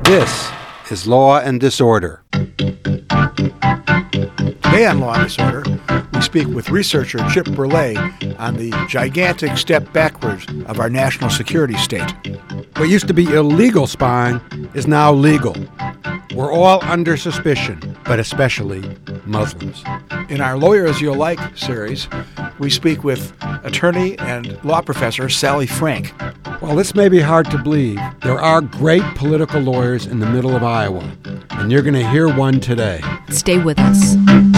This is Law and Disorder. Today on Law and Disorder, we speak with researcher Chip Berlet on the gigantic step backwards of our national security state. What used to be illegal spying is now legal. We're all under suspicion, but especially Muslims. In our Lawyer As You'll Like series, we speak with attorney and law professor Sally Frank. While this may be hard to believe, there are great political lawyers in the middle of Iowa, and you're going to hear one today. Stay with us.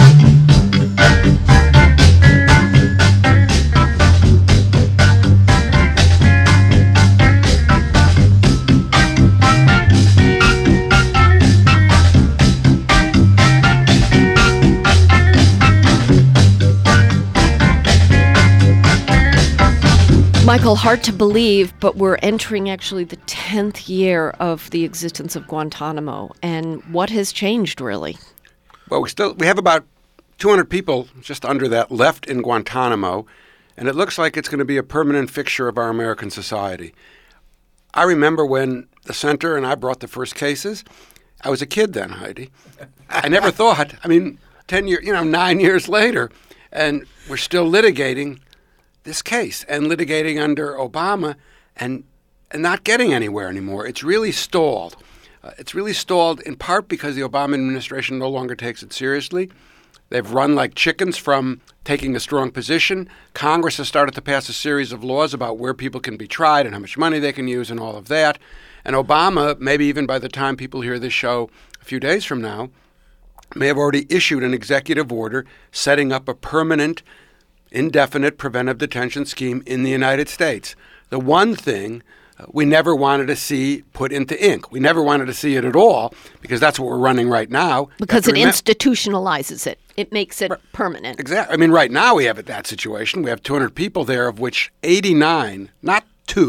Michael, hard to believe, but we're entering actually the 10th year of the existence of Guantanamo. And what has changed, really? Well, we have about 200 people, just under that, left in Guantanamo, and it looks like it's going to be a permanent fixture of our American society. I remember when the center and I brought the first cases. I was a kid then, Heidi. I never thought, 9 years later, and we're still litigating this case and litigating under Obama and not getting anywhere anymore. It's really stalled. It's really stalled in part because the Obama administration no longer takes it seriously. They've run like chickens from taking a strong position. Congress has started to pass a series of laws about where people can be tried and how much money they can use and all of that. And Obama, maybe even by the time people hear this show a few days from now, may have already issued an executive order setting up a permanent indefinite preventive detention scheme in the United States. The one thing we never wanted to see put into ink. We never wanted to see it at all because that's what we're running right now. Because it institutionalizes it. It makes it permanent. Exactly. Right now we have that situation. We have 200 people there, of which 89, not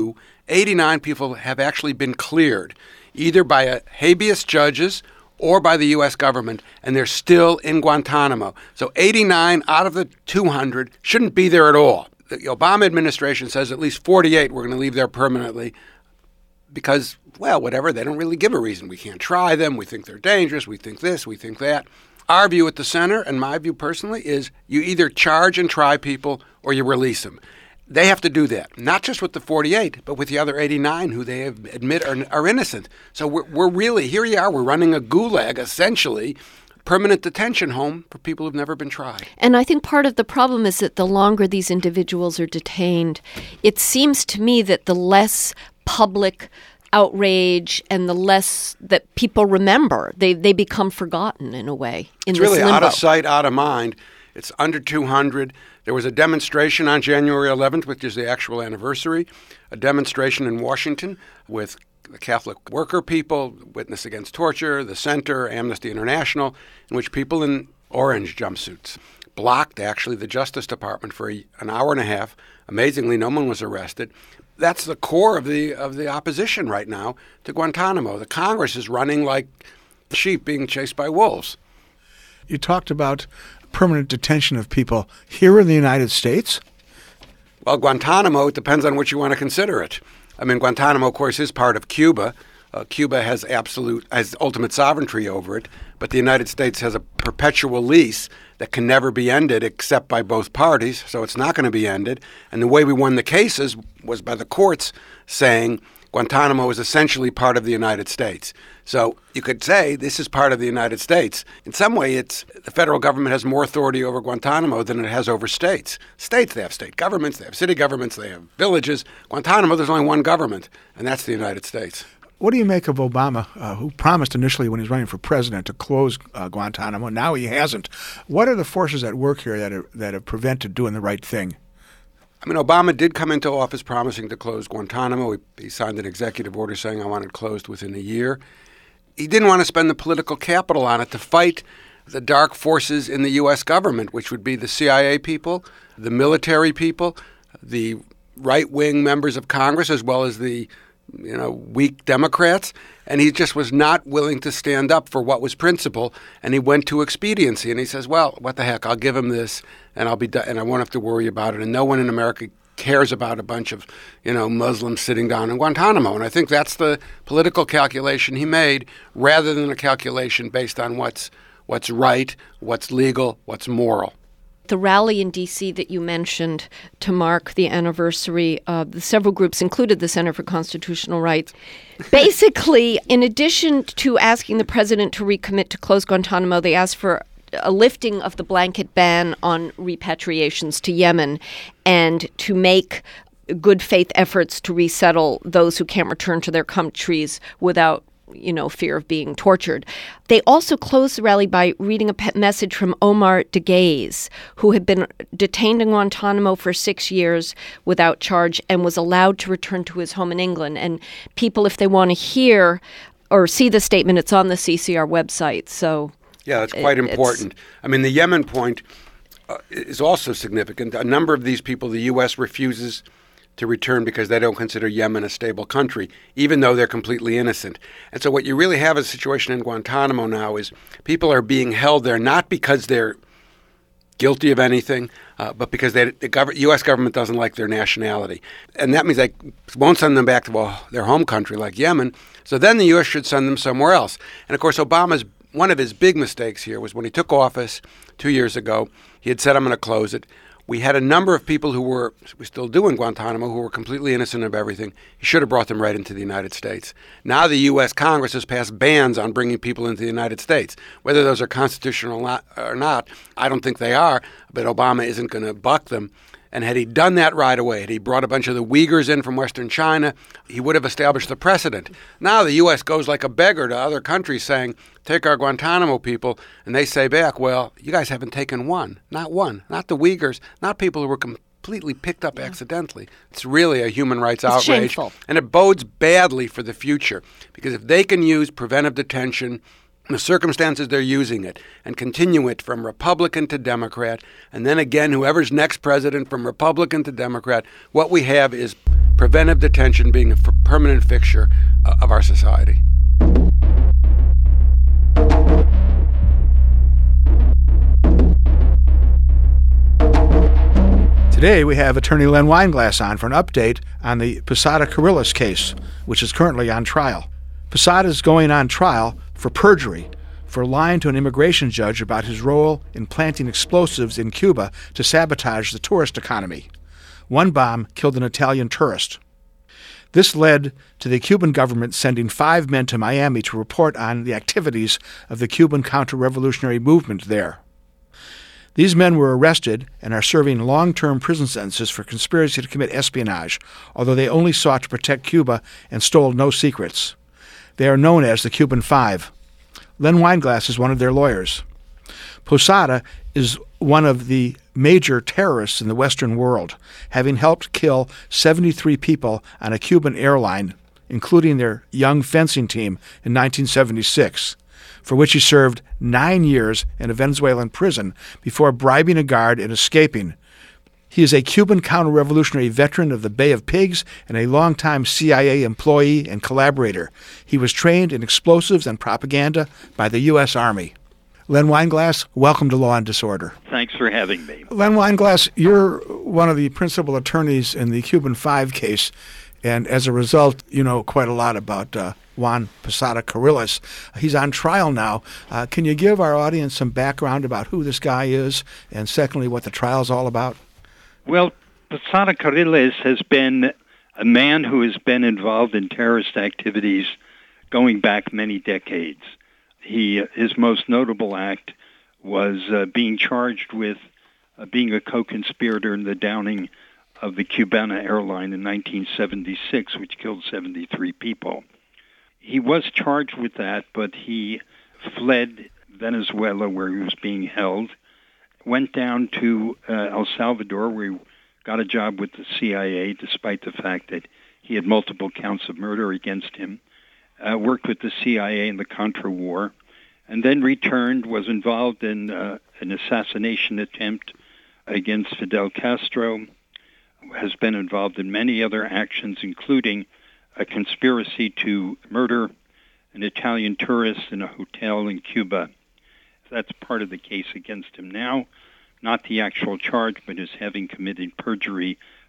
89 people have actually been cleared, either by habeas judges or by the U.S. government, and they're still in Guantanamo. So 89 out of the 200 shouldn't be there at all. The Obama administration says at least 48 we're going to leave there permanently because, well, whatever, they don't really give a reason. We can't try them. We think they're dangerous. We think this. We think that. Our view at the center, and my view personally, is you either charge and try people or you release them. They have to do that, not just with the 48, but with the other 89 who they admit are innocent. So we're really, here you are, we're running a gulag, essentially, permanent detention home for people who've never been tried. And I think part of the problem is that the longer these individuals are detained, it seems to me that the less public outrage and the less that people remember, they become forgotten in a way. It's really out of sight, out of mind. It's under 200. There was a demonstration on January 11th, which is the actual anniversary, a demonstration in Washington with the Catholic worker people, Witness Against Torture, the Center, Amnesty International, in which people in orange jumpsuits blocked, actually, the Justice Department for an hour and a half. Amazingly, no one was arrested. That's the core of the opposition right now to Guantanamo. The Congress is running like sheep being chased by wolves. You talked about permanent detention of people here in the United States? Well, Guantanamo, it depends on what you want to consider it. Guantanamo, of course, is part of Cuba. Cuba has ultimate sovereignty over it, but the United States has a perpetual lease that can never be ended except by both parties, so it's not going to be ended. And the way we won the cases was by the courts saying Guantanamo is essentially part of the United States. So you could say this is part of the United States. In some way, the federal government has more authority over Guantanamo than it has over states. States, they have state governments, they have city governments, they have villages. Guantanamo, there's only one government, and that's the United States. What do you make of Obama, who promised initially when he was running for president to close Guantanamo? Now he hasn't. What are the forces at work here that have prevented doing the right thing? Obama did come into office promising to close Guantanamo. He signed an executive order saying I want it closed within a year. He didn't want to spend the political capital on it to fight the dark forces in the U.S. government, which would be the CIA people, the military people, the right-wing members of Congress, as well as the weak Democrats, and he just was not willing to stand up for what was principle, and he went to expediency, and he says, well, what the heck, I'll give him this, and I'll be done, and I won't have to worry about it, and no one in America cares about a bunch of, Muslims sitting down in Guantanamo. And I think that's the political calculation he made, rather than a calculation based on what's right, what's legal, what's moral. The rally in D.C. that you mentioned to mark the anniversary, the several groups included the Center for Constitutional Rights. Basically, in addition to asking the president to recommit to close Guantanamo, they asked for a lifting of the blanket ban on repatriations to Yemen and to make good faith efforts to resettle those who can't return to their countries without fear of being tortured. They also closed the rally by reading a message from Omar Dagais, who had been detained in Guantanamo for 6 years without charge and was allowed to return to his home in England. And people, if they want to hear or see the statement, it's on the CCR website. So yeah, that's quite important. I mean, the Yemen point is also significant. A number of these people, the U.S. refuses to return because they don't consider Yemen a stable country, even though they're completely innocent. And so what you really have as a situation in Guantanamo now is people are being held there not because they're guilty of anything, but because the U.S. government doesn't like their nationality. And that means they won't send them back to their home country like Yemen. So then the U.S. should send them somewhere else. And of course, one of his big mistakes here was when he took office 2 years ago, he had said, I'm going to close it. We had a number of people we still do in Guantanamo, who were completely innocent of everything. He should have brought them right into the United States. Now the U.S. Congress has passed bans on bringing people into the United States. Whether those are constitutional or not, I don't think they are, but Obama isn't going to buck them. And had he done that right away, had he brought a bunch of the Uyghurs in from Western China, he would have established the precedent. Now the U.S. goes like a beggar to other countries saying, take our Guantanamo people, and they say back, well, you guys haven't taken one, not the Uyghurs, not people who were completely picked up accidentally. It's really a human rights outrage. Shameful. And it bodes badly for the future, because if they can use preventive detention, the circumstances they're using it, and continue it from Republican to Democrat, and then again, whoever's next president from Republican to Democrat, what we have is preventive detention being a permanent fixture of our society. Today we have attorney Len Weinglass on for an update on the Posada Carrillas case, which is currently on trial. Posada is going on trial for perjury, for lying to an immigration judge about his role in planting explosives in Cuba to sabotage the tourist economy. One bomb killed an Italian tourist. This led to the Cuban government sending 5 men to Miami to report on the activities of the Cuban counter-revolutionary movement there. These men were arrested and are serving long-term prison sentences for conspiracy to commit espionage, although they only sought to protect Cuba and stole no secrets. They are known as the Cuban Five. Len Weinglass is one of their lawyers. Posada is one of the major terrorists in the Western world, having helped kill 73 people on a Cuban airline, including their young fencing team in 1976, for which he served 9 years in a Venezuelan prison before bribing a guard and escaping. He is a Cuban counter-revolutionary veteran of the Bay of Pigs and a longtime CIA employee and collaborator. He was trained in explosives and propaganda by the U.S. Army. Len Weinglass, welcome to Law and Disorder. Thanks for having me. Len Weinglass, you're one of the principal attorneys in the Cuban Five case, and as a result, you know quite a lot about Juan Posada Carrillas. He's on trial now. Can you give our audience some background about who this guy is, and secondly, what the trial's all about? Well, Posada Carrillas has been a man who has been involved in terrorist activities going back many decades. His most notable act was being charged with being a co-conspirator in the downing of the Cubana airline in 1976, which killed 73 people. He was charged with that, but he fled Venezuela, where he was being held, went down to El Salvador, where he got a job with the CIA, despite the fact that he had multiple counts of murder against him, worked with the CIA in the Contra War, and then returned, was involved in an assassination attempt against Fidel Castro, has been involved in many other actions, including a conspiracy to murder an Italian tourist in a hotel in Cuba. That's part of the case against him now, not the actual charge, but as having committed perjury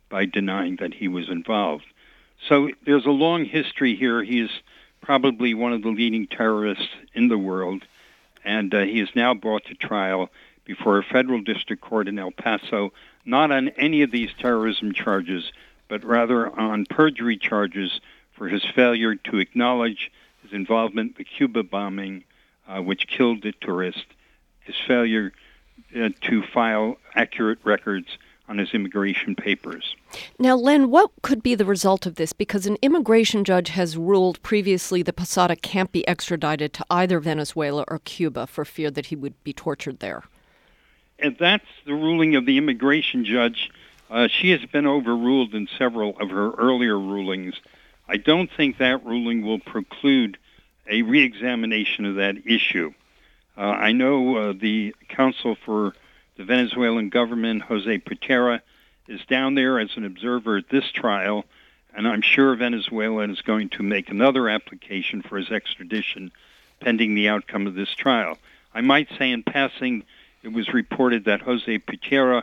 by denying that he was involved. So there's a long history here. He is probably one of the leading terrorists in the world, and he is now brought to trial before a federal district court in El Paso, not on any of these terrorism charges, but rather on perjury charges for his failure to acknowledge his involvement in the Cuba bombing, which killed the tourist, his failure to file accurate records on his immigration papers. Now, Len, what could be the result of this? Because an immigration judge has ruled previously that Posada can't be extradited to either Venezuela or Cuba for fear that he would be tortured there. And that's the ruling of the immigration judge. She has been overruled in several of her earlier rulings. I don't think that ruling will preclude a reexamination of that issue. I know the counsel for the Venezuelan government, Jose Putera, is down there as an observer at this trial, and I'm sure Venezuela is going to make another application for his extradition pending the outcome of this trial. I might say in passing, it was reported that Jose Putera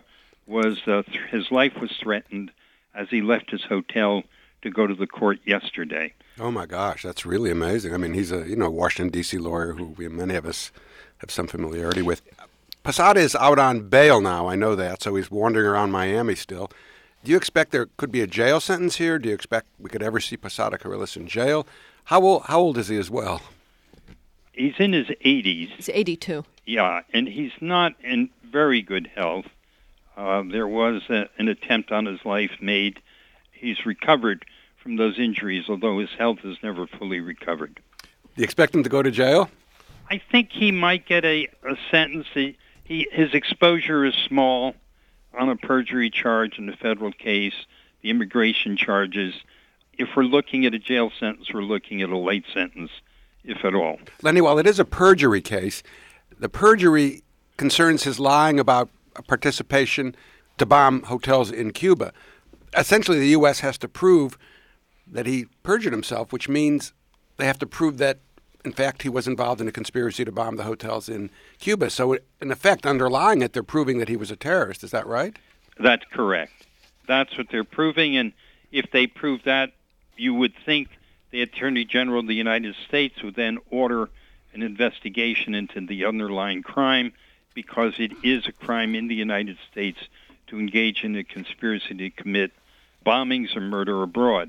his life was threatened as he left his hotel to go to the court yesterday. Oh my gosh, that's really amazing. I mean, he's a Washington D.C. lawyer who many of us have some familiarity with. Posada is out on bail now, I know that, so he's wandering around Miami still. Do you expect there could be a jail sentence here? Do you expect we could ever see Posada Carriles in jail? How old is he as well? He's in his 80s. He's 82. Yeah, and he's not in very good health. There was an attempt on his life made. He's recovered from those injuries, although his health has never fully recovered. Do you expect him to go to jail? I think he might get a sentence. His exposure is small on a perjury charge in the federal case, the immigration charges. If we're looking at a jail sentence, we're looking at a light sentence, if at all. Lenny, while it is a perjury case, the perjury concerns his lying about participation to bomb hotels in Cuba. Essentially, the U.S. has to prove that he perjured himself, which means they have to prove that, in fact, he was involved in a conspiracy to bomb the hotels in Cuba. So, in effect, underlying it, they're proving that he was a terrorist. Is that right? That's correct. That's what they're proving. And if they prove that, you would think the Attorney General of the United States would then order an investigation into the underlying crime, because it is a crime in the United States to engage in a conspiracy to commit bombings or murder abroad.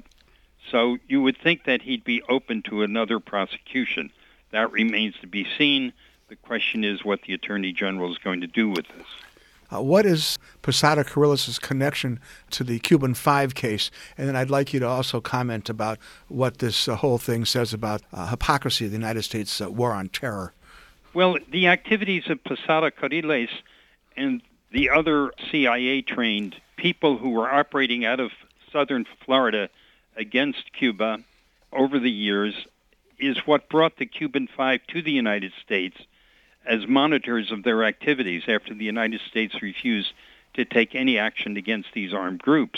So you would think that he'd be open to another prosecution. That remains to be seen. The question is what the Attorney General is going to do with this. What is Posada Carriles' connection to the Cuban 5 case? And then I'd like you to also comment about what this whole thing says about hypocrisy of the United States' war on terror. Well, the activities of Posada Carriles and the other CIA-trained people who were operating out of southern Florida against Cuba over the years is what brought the Cuban 5 to the United States as monitors of their activities after the United States refused to take any action against these armed groups.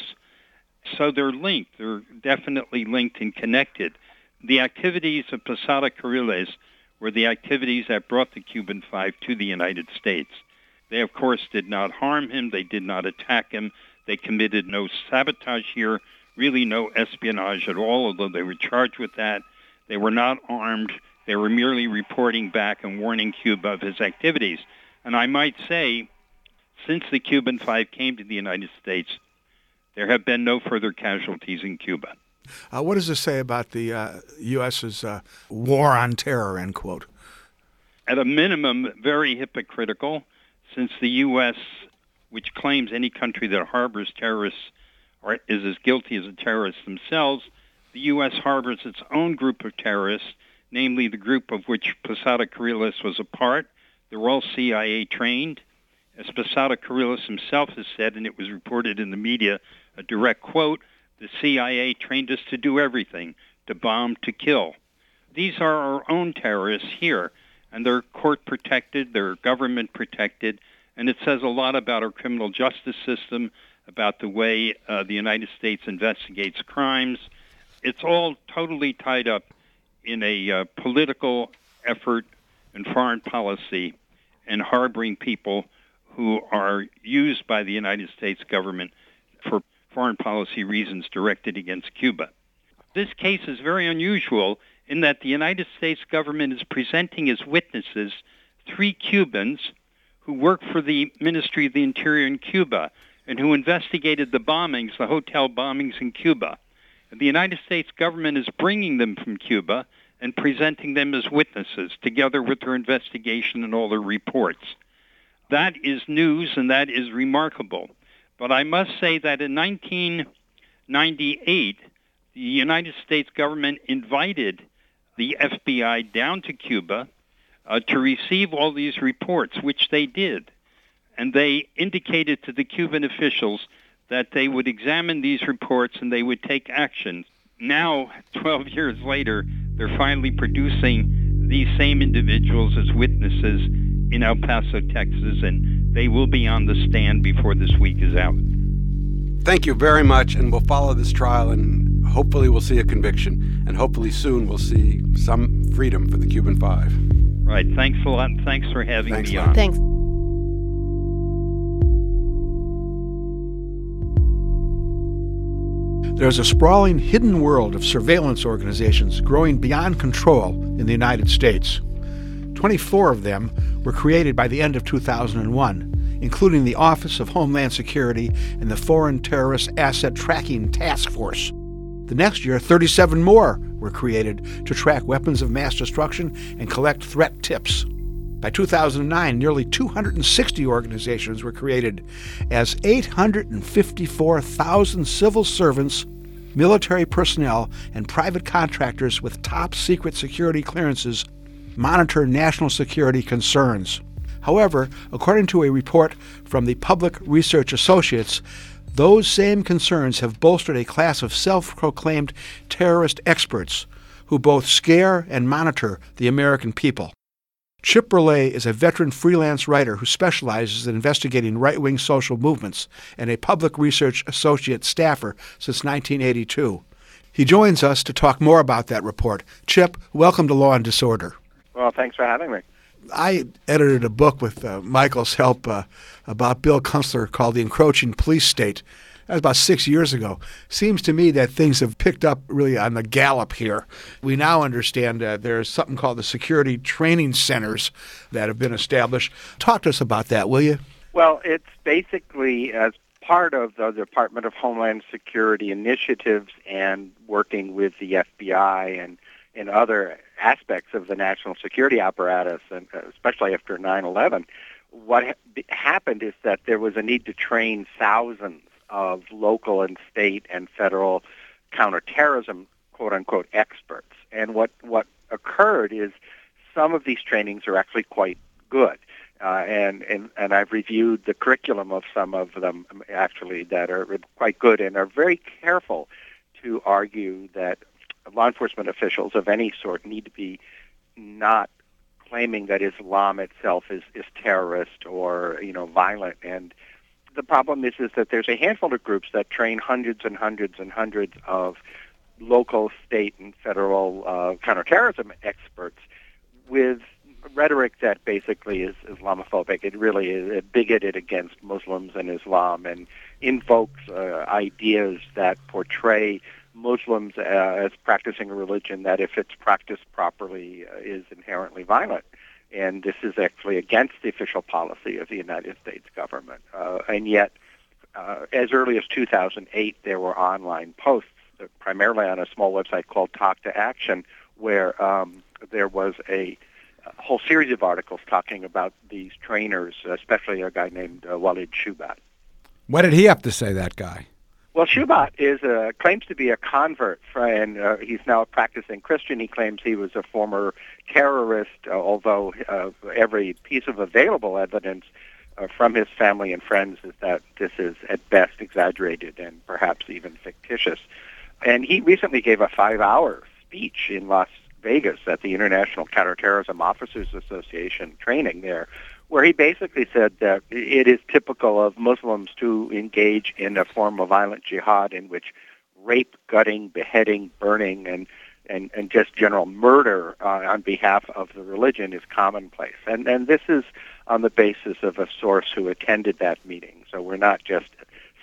So they're linked. They're definitely linked and connected. The activities of Posada Carriles were the activities that brought the Cuban 5 to the United States. They, of course, did not harm him. They did not attack him. They committed no sabotage here, really no espionage at all, although they were charged with that. They were not armed. They were merely reporting back and warning Cuba of his activities. And I might say, since the Cuban 5 came to the United States, there have been no further casualties in Cuba. What does this say about the U.S.'s war on terror, end quote? At a minimum, very hypocritical, since the U.S., which claims any country that harbors terrorists or is as guilty as the terrorists themselves, the U.S. harbors its own group of terrorists, namely the group of which Posada Carriles was a part. They're all CIA-trained. As Posada Carriles himself has said, and it was reported in the media, a direct quote, the CIA trained us to do everything, to bomb, to kill. These are our own terrorists here, and they're court-protected, they're government-protected, and it says a lot about our criminal justice system, about the way the United States investigates crimes. It's all totally tied up in a political effort and foreign policy and harboring people who are used by the United States government for foreign policy reasons directed against Cuba. This case is very unusual in that the United States government is presenting as witnesses 3 Cubans who work for the Ministry of the Interior in Cuba and who investigated the bombings, the hotel bombings in Cuba. And the United States government is bringing them from Cuba and presenting them as witnesses, together with their investigation and all their reports. That is news, and that is remarkable. But I must say that in 1998, the United States government invited the FBI down to Cuba to receive all these reports, which they did. And they indicated to the Cuban officials that they would examine these reports and they would take action. Now, 12 years later, they're finally producing these same individuals as witnesses in El Paso, Texas, and they will be on the stand before this week is out. Thank you very much, and we'll follow this trial, and hopefully we'll see a conviction, and hopefully soon we'll see some freedom for the Cuban Five. Right. Thanks a lot, and thanks for having me on. Thanks. There's a sprawling hidden world of surveillance organizations growing beyond control in the United States. 24 of them were created by the end of 2001, including the Office of Homeland Security and the Foreign Terrorist Asset Tracking Task Force. The next year, 37 more were created to track weapons of mass destruction and collect threat tips. By 2009, nearly 260 organizations were created as 854,000 civil servants, military personnel, and private contractors with top-secret security clearances monitor national security concerns. However, according to a report from the Public Research Associates, those same concerns have bolstered a class of self-proclaimed terrorist experts who both scare and monitor the American people. Chip Berlay is a veteran freelance writer who specializes in investigating right-wing social movements and a Public Research Associate staffer since 1982. He joins us to talk more about that report. Chip, welcome to Law and Disorder. Well, thanks for having me. I edited a book with Michael's help about Bill Kunstler called The Encroaching Police State. That was about 6 years ago. Seems to me that things have picked up really on the gallop here. We now understand there's something called the security training centers that have been established. Talk to us about that, will you? Well, it's basically as part of the Department of Homeland Security initiatives and working with the FBI and other aspects of the national security apparatus, and especially after 9/11. What happened is that there was a need to train thousands of local and state and federal counterterrorism, quote-unquote, experts. And what occurred is some of these trainings are actually quite good. And I've reviewed the curriculum of some of them, actually, that are quite good and are very careful to argue that law enforcement officials of any sort need to be not claiming that Islam itself is terrorist or, violent. And the problem is that there's a handful of groups that train hundreds and hundreds and hundreds of local, state, and federal counterterrorism experts with rhetoric that basically is Islamophobic. It really is bigoted against Muslims and Islam and invokes ideas that portray Muslims as practicing a religion that, if it's practiced properly, is inherently violent. And this is actually against the official policy of the United States government. And yet, as early as 2008, there were online posts, primarily on a small website called Talk to Action, where there was a whole series of articles talking about these trainers, especially a guy named Walid Shoebat. What did he have to say, that guy? Well, Shoebat claims to be a convert, and he's now a practicing Christian. He claims he was a former terrorist, although every piece of available evidence from his family and friends is that this is at best exaggerated and perhaps even fictitious. And he recently gave a 5-hour speech in Las Vegas at the International Counterterrorism Officers Association training there, where he basically said that it is typical of Muslims to engage in a form of violent jihad in which rape, gutting, beheading, burning, and just general murder on behalf of the religion is commonplace. And this is on the basis of a source who attended that meeting. So we're not just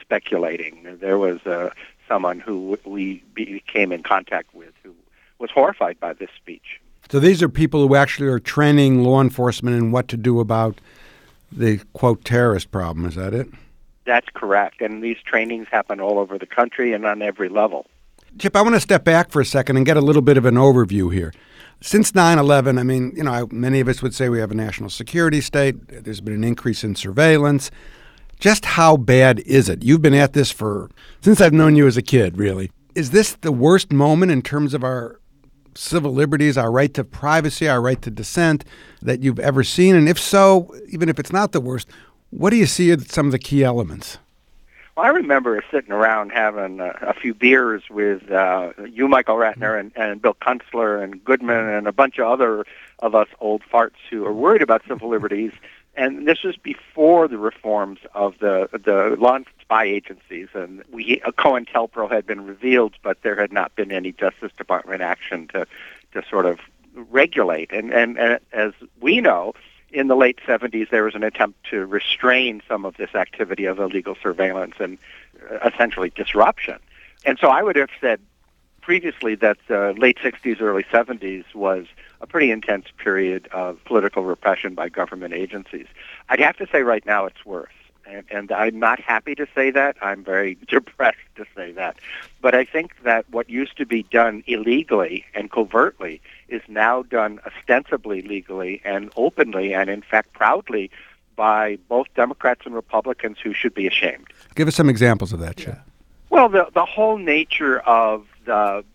speculating. There was someone who we came in contact with who was horrified by this speech. So these are people who actually are training law enforcement in what to do about the, quote, terrorist problem. Is that it? That's correct. And these trainings happen all over the country and on every level. Chip, I want to step back for a second and get a little bit of an overview here. Since 9/11, I mean, many of us would say we have a national security state. There's been an increase in surveillance. Just how bad is it? You've been at this since I've known you as a kid, really. Is this the worst moment in terms of our civil liberties, our right to privacy, our right to dissent that you've ever seen? And if so, even if it's not the worst, what do you see as some of the key elements? Well, I remember sitting around having a few beers with you, Michael Ratner, and Bill Kunstler and Goodman and a bunch of other of us old farts who are worried about civil liberties. And this was before the reforms of the law and spy agencies. And COINTELPRO had been revealed, but there had not been any Justice Department action to sort of regulate. And as we know, in the late 70s, there was an attempt to restrain some of this activity of illegal surveillance and essentially disruption. And so I would have said previously that the late 60s, early 70s was a pretty intense period of political repression by government agencies. I'd have to say right now it's worse. And I'm not happy to say that. I'm very depressed to say that. But I think that what used to be done illegally and covertly is now done ostensibly legally and openly and, in fact, proudly by both Democrats and Republicans who should be ashamed. Give us some examples of that, Chip. Well, the whole nature of the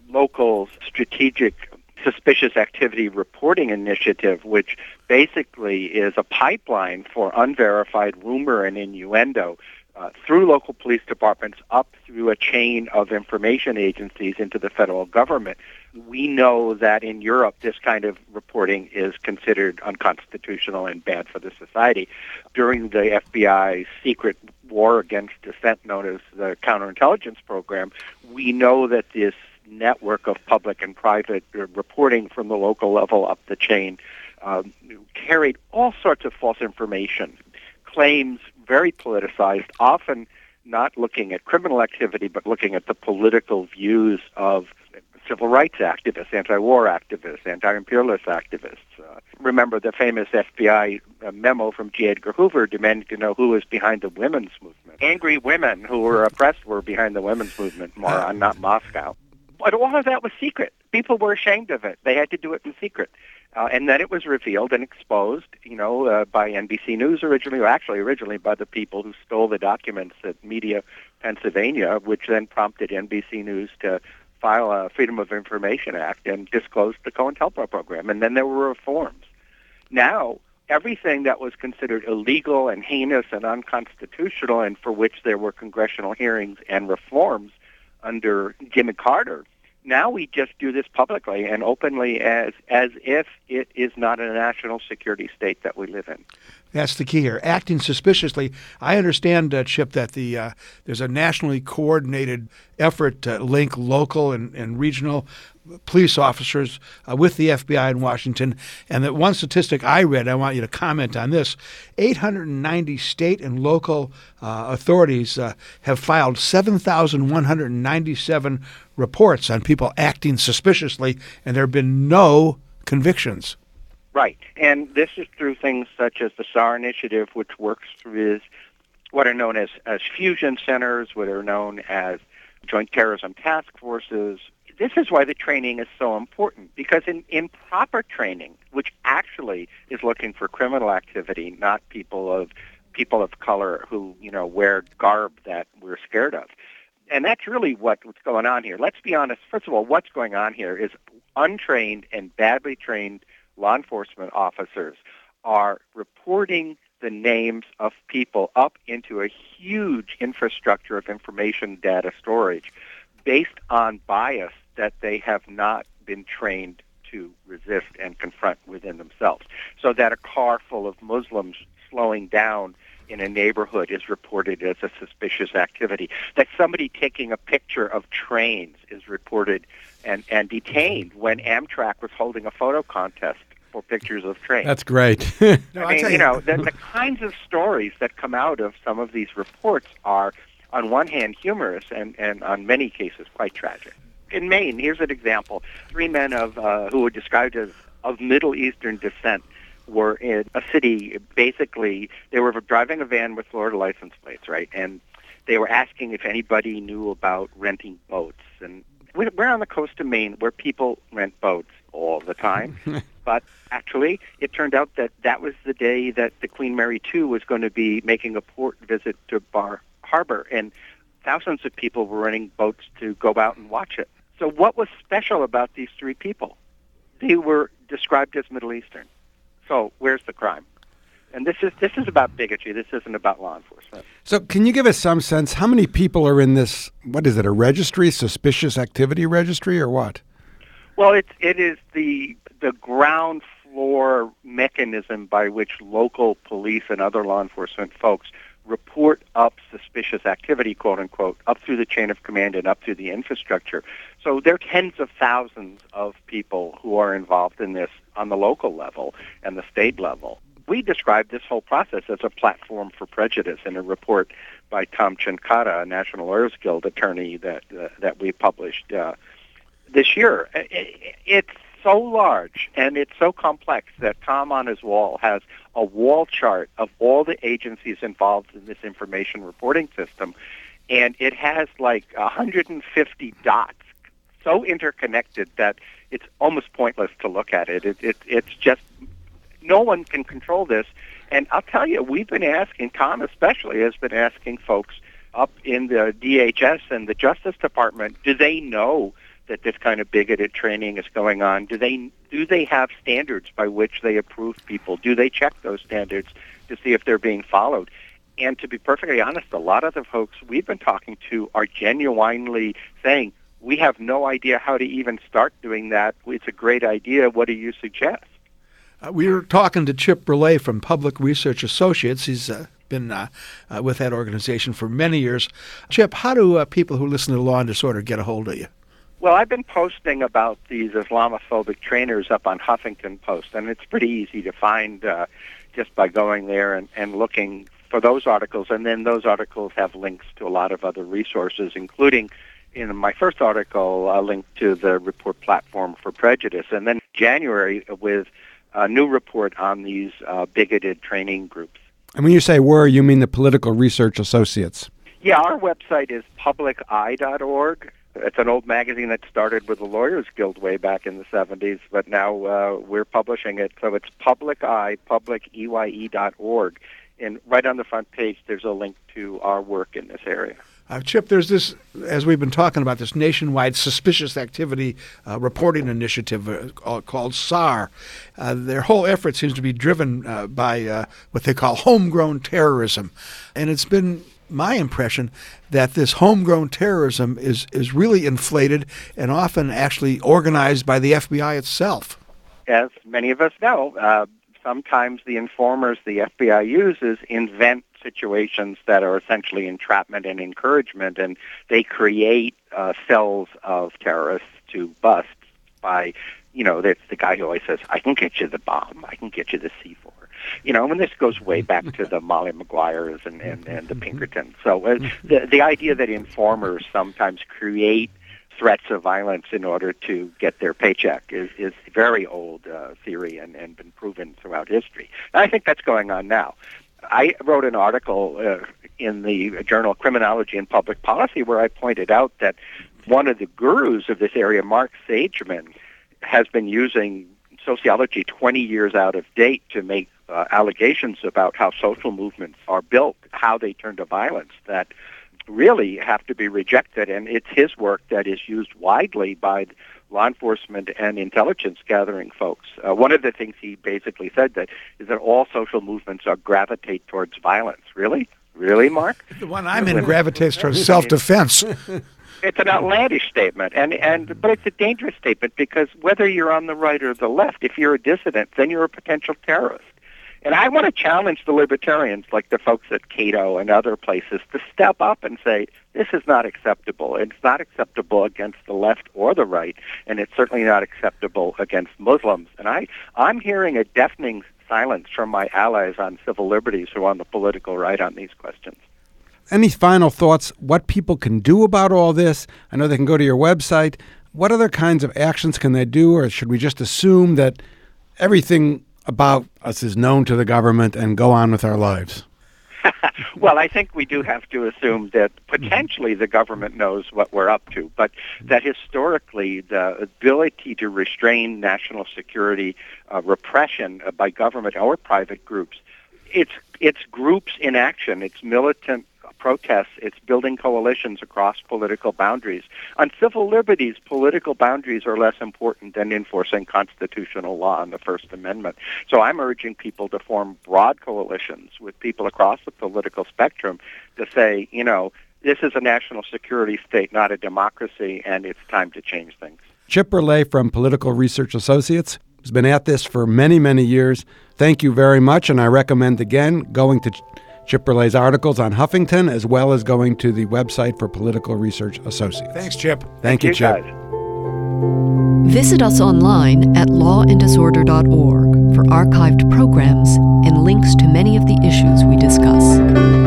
local strategic suspicious activity reporting initiative, which basically is a pipeline for unverified rumor and innuendo through local police departments up through a chain of information agencies into the federal government. We know that in Europe, this kind of reporting is considered unconstitutional and bad for the society. During the FBI's secret war against dissent known as the counterintelligence program, we know that this network of public and private reporting from the local level up the chain carried all sorts of false information, claims very politicized, often not looking at criminal activity, but looking at the political views of civil rights activists, anti-war activists, anti-imperialist activists. Remember the famous FBI memo from J. Edgar Hoover demanding to know who was behind the women's movement. Angry women who were oppressed were behind the women's movement, not Moscow. But all of that was secret. People were ashamed of it. They had to do it in secret. And then it was revealed and exposed, by NBC News originally by the people who stole the documents at Media Pennsylvania, which then prompted NBC News to file a Freedom of Information Act and disclose the COINTELPRO program. And then there were reforms. Now, everything that was considered illegal and heinous and unconstitutional and for which there were congressional hearings and reforms under Jimmy Carter, now we just do this publicly and openly as if it is not a national security state that we live in. That's the key here. Acting suspiciously. I understand, Chip, that there's a nationally coordinated effort to link local and regional police officers with the FBI in Washington. And that one statistic I read, I want you to comment on this, 890 state and local authorities have filed 7,197 reports on people acting suspiciously, and there have been no convictions. Right, and this is through things such as the SAR initiative, which works with what are known as fusion centers, what are known as joint terrorism task forces. This is why the training is so important, because in proper training, which actually is looking for criminal activity, not people of color who wear garb that we're scared of. And that's really what's going on here. Let's be honest. First of all, what's going on here is untrained and badly trained law enforcement officers are reporting the names of people up into a huge infrastructure of information data storage based on bias that they have not been trained to resist and confront within themselves. So that a car full of Muslims slowing down in a neighborhood is reported as a suspicious activity. That somebody taking a picture of trains is reported and detained when Amtrak was holding a photo contest for pictures of trains. That's great. The kinds of stories that come out of some of these reports are on one hand, humorous and on many cases quite tragic. In Maine, here's an example. 3 men who were described as of Middle Eastern descent were in a city. Basically, they were driving a van with Florida license plates, right? And they were asking if anybody knew about renting boats. And we're on the coast of Maine where people rent boats all the time. But actually, it turned out that that was the day that the Queen Mary II was going to be making a port visit to Bar Harbor. And thousands of people were renting boats to go out and watch it. So what was special about these 3 people? They were described as Middle Eastern. So where's the crime? And this is about bigotry. This isn't about law enforcement. So can you give us some sense, how many people are in this, what is it, a registry, suspicious activity registry, or what? Well, it is the ground floor mechanism by which local police and other law enforcement folks report up suspicious activity, quote unquote, up through the chain of command and up through the infrastructure. So there are tens of thousands of people who are involved in this on the local level and the state level. We described this whole process as a platform for prejudice in a report by Tom Chinkata, a National Lawyers Guild attorney that we published this year. It's so large and it's so complex that Tom on his wall has a wall chart of all the agencies involved in this information reporting system, and it has like 150 dots so interconnected that it's almost pointless to look at it. It's just, no one can control this. And I'll tell you, we've been asking, Tom especially has been asking folks up in the DHS and the Justice Department, do they know that this kind of bigoted training is going on? Do they have standards by which they approve people? Do they check those standards to see if they're being followed? And to be perfectly honest, a lot of the folks we've been talking to are genuinely saying, we have no idea how to even start doing that. It's a great idea. What do you suggest? We were talking to Chip Brule from Public Research Associates. He's been with that organization for many years. Chip, how do people who listen to Law and Disorder get a hold of you? Well, I've been posting about these Islamophobic trainers up on Huffington Post, and it's pretty easy to find just by going there and looking for those articles. And then those articles have links to a lot of other resources, including in my first article, a link to the report Platform for Prejudice. And then January with a new report on these bigoted training groups. And when you say "were," you mean the Political Research Associates? Yeah, our website is publiceye.org. It's an old magazine that started with the Lawyers Guild way back in the 70s, but now we're publishing it. So it's publiceye, publiceye.org. And right on the front page, there's a link to our work in this area. Chip, there's this, as we've been talking about, this nationwide suspicious activity reporting initiative called SAR. Their whole effort seems to be driven by what they call homegrown terrorism. And it's been my impression that this homegrown terrorism is really inflated and often actually organized by the FBI itself. As many of us know, sometimes the informers the FBI uses invent situations that are essentially entrapment and encouragement, and they create cells of terrorists to bust by, that's the guy who always says, I can get you the bomb, I can get you the C4. And this goes way back to the Molly Maguires and the Pinkertons. So the idea that informers sometimes create threats of violence in order to get their paycheck is very old theory and been proven throughout history. And I think that's going on now. I wrote an article in the journal Criminology and Public Policy where I pointed out that one of the gurus of this area, Mark Sageman, has been using sociology 20 years out of date to make allegations about how social movements are built, how they turn to violence, that really have to be rejected. And it's his work that is used widely by law enforcement and intelligence gathering folks. One of the things he basically said is that all social movements gravitate towards violence. Really? Really, Mark? The one I'm in gravitates towards self-defense. It's an outlandish statement, but it's a dangerous statement because whether you're on the right or the left, if you're a dissident, then you're a potential terrorist. And I want to challenge the libertarians, like the folks at Cato and other places, to step up and say, this is not acceptable. It's not acceptable against the left or the right, and it's certainly not acceptable against Muslims. And I'm hearing a deafening silence from my allies on civil liberties who are on the political right on these questions. any final thoughts, what people can do about all this? I know they can go to your website. What other kinds of actions can they do, or should we just assume that everything about us is known to the government and go on with our lives? Well, I think we do have to assume that potentially the government knows what we're up to, but that historically the ability to restrain national security repression by government or private groups, it's groups in action, it's militant protests, it's building coalitions across political boundaries. On civil liberties, political boundaries are less important than enforcing constitutional law and the First Amendment. So I'm urging people to form broad coalitions with people across the political spectrum to say, this is a national security state, not a democracy, and it's time to change things. Chip Berlet from Political Research Associates has been at this for many, many years. Thank you very much, and I recommend, again, going to Chip Berlet's articles on Huffington, as well as going to the website for Political Research Associates. Thanks, Chip. Thank you, Chip. Guys. Visit us online at lawanddisorder.org for archived programs and links to many of the issues we discuss.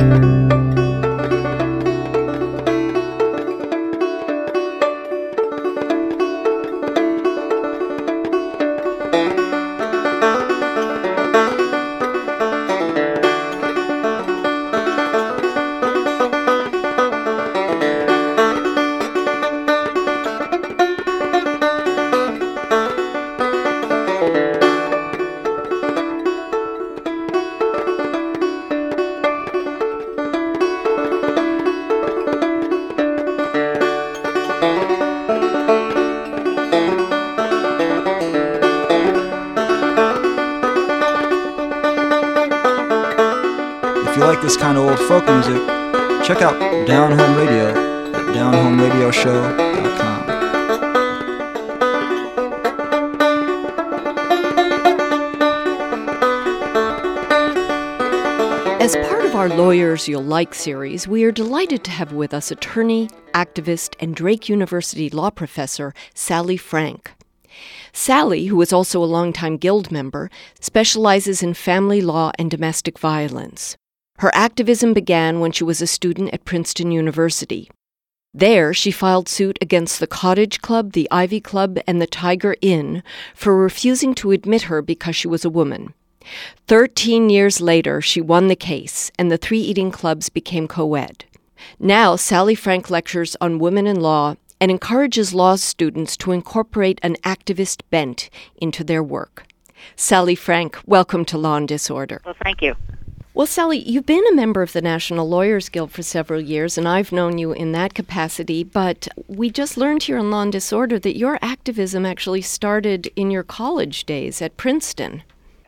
If you like this kind of old folk music, check out Down Home Radio at downhomeradioshow.com. As part of our Lawyers You'll Like series, we are delighted to have with us attorney, activist, and Drake University law professor Sally Frank. Sally, who is also a longtime Guild member, specializes in family law and domestic violence. Her activism began when she was a student at Princeton University. There, she filed suit against the Cottage Club, the Ivy Club, and the Tiger Inn for refusing to admit her because she was a woman. 13 years later, she won the case, and the 3 eating clubs became co-ed. Now, Sally Frank lectures on women in law and encourages law students to incorporate an activist bent into their work. Sally Frank, welcome to Law and Disorder. Well, thank you. Well, Sally, you've been a member of the National Lawyers Guild for several years, and I've known you in that capacity, but we just learned here on Law and Disorder that your activism actually started in your college days at Princeton.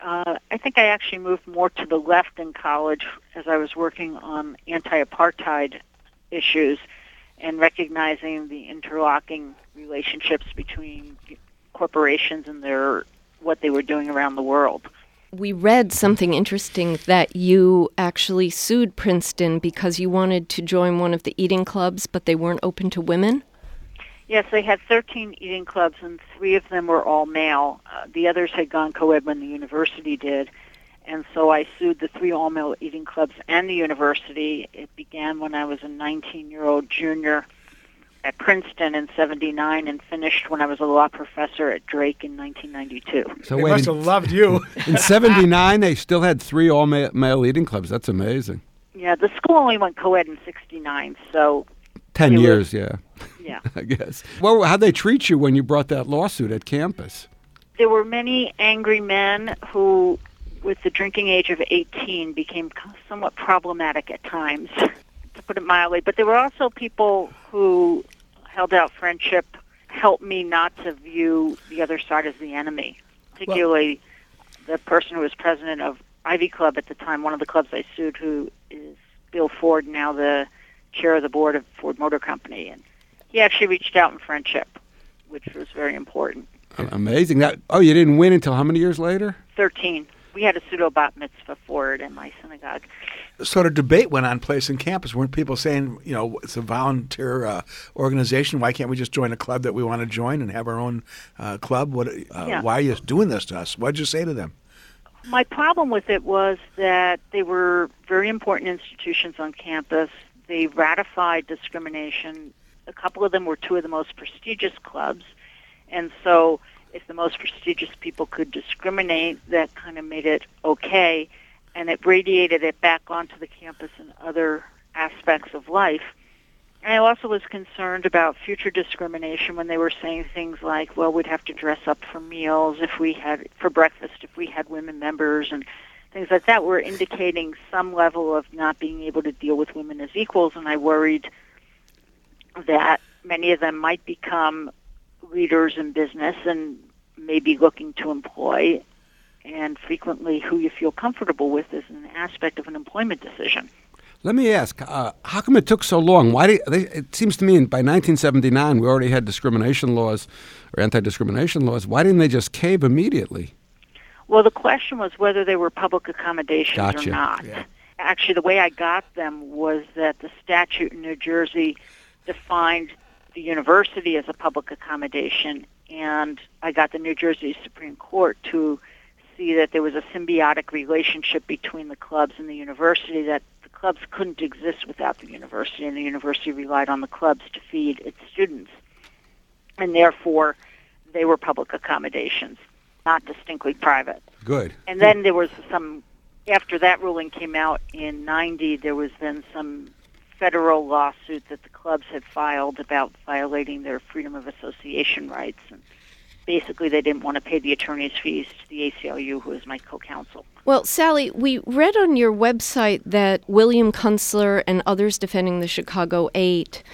I think I actually moved more to the left in college as I was working on anti-apartheid issues and recognizing the interlocking relationships between corporations and what they were doing around the world. We read something interesting that you actually sued Princeton because you wanted to join one of the eating clubs, but they weren't open to women? Yes, they had 13 eating clubs, and 3 of them were all male. The others had gone co-ed when the university did, and so I sued the 3 all-male eating clubs and the university. It began when I was a 19-year-old junior at Princeton in 1979 and finished when I was a law professor at Drake in 1992. So They wait, must have loved you. in 1979, they still had 3 all-male eating clubs. That's amazing. Yeah, the school only went co-ed in 1969, so 10 It was- years, yeah, yeah. I guess. Well, how'd they treat you when you brought that lawsuit at campus? There were many angry men who, with the drinking age of 18, became somewhat problematic at times, to put it mildly. But there were also people who held out friendship, helped me not to view the other side as the enemy, particularly the person who was president of Ivy Club at the time, one of the clubs I sued, who is Bill Ford, now the chair of the board of Ford Motor Company. And he actually reached out in friendship, which was very important. Amazing. You didn't win until how many years later? 13. We had a pseudo bat mitzvah for it in my synagogue. Sort of debate went on place in campus. Weren't people saying, it's a volunteer organization. Why can't we just join a club that we want to join and have our own club? Why are you doing this to us? What did you say to them? My problem with it was that they were very important institutions on campus. they ratified discrimination. A couple of them were two of the most prestigious clubs, and so if the most prestigious people could discriminate, that kind of made it okay, and it radiated it back onto the campus and other aspects of life. And I also was concerned about future discrimination when they were saying things like, well, we'd have to dress up for meals for breakfast if we had women members, and things like that were indicating some level of not being able to deal with women as equals, and I worried that many of them might become leaders in business and maybe looking to employ, and frequently who you feel comfortable with is an aspect of an employment decision. Let me ask, how come it took so long? It seems to me by 1979 we already had discrimination laws or anti-discrimination laws. Why didn't they just cave immediately? Well, the question was whether they were public accommodations Gotcha. or not. Yeah. Actually, the way I got them was that the statute in New Jersey defined the university as a public accommodation, and I got the New Jersey Supreme Court to see that there was a symbiotic relationship between the clubs and the university, that the clubs couldn't exist without the university, and the university relied on the clubs to feed its students. And therefore, they were public accommodations, not distinctly private. Good. And then there was after that ruling came out in 90, there was then some federal lawsuit that the clubs had filed about violating their freedom of association rights. And basically, they didn't want to pay the attorney's fees to the ACLU, who is my co-counsel. Well, Sally, we read on your website that William Kunstler and others defending the Chicago 8,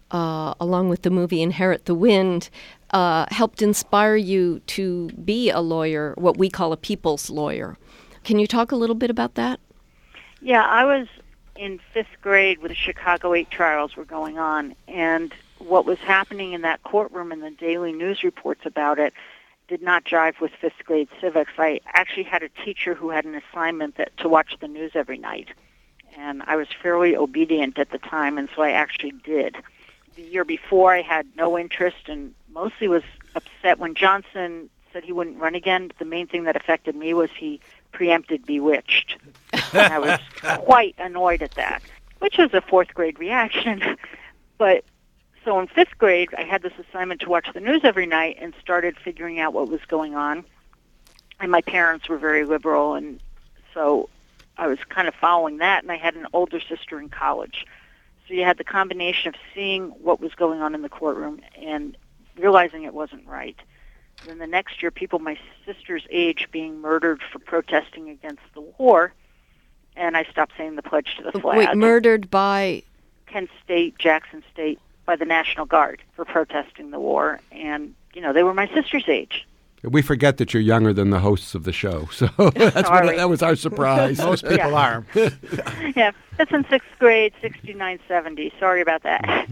along with the movie Inherit the Wind, helped inspire you to be a lawyer, what we call a people's lawyer. Can you talk a little bit about that? Yeah, I was in 5th grade when the Chicago 8 trials were going on, and what was happening in that courtroom and the daily news reports about it did not jive with 5th grade civics. I actually had a teacher who had an assignment to watch the news every night, and I was fairly obedient at the time, and so I actually did. The year before, I had no interest and mostly was upset when Johnson said he wouldn't run again. The main thing that affected me was he preempted Bewitched. And I was quite annoyed at that, which was a 4th grade reaction. But so in 5th grade, I had this assignment to watch the news every night and started figuring out what was going on. And my parents were very liberal, and so I was kind of following that, and I had an older sister in college. So you had the combination of seeing what was going on in the courtroom and realizing it wasn't right. Then the next year, people my sister's age being murdered for protesting against the war, and I stopped saying the pledge to the flag. Wait, murdered by? Kent State, Jackson State, by the National Guard for protesting the war, and, they were my sister's age. We forget that you're younger than the hosts of the show, so that was our surprise. Most people are. Yeah, that's in 6th grade, 69, 70. Sorry about that.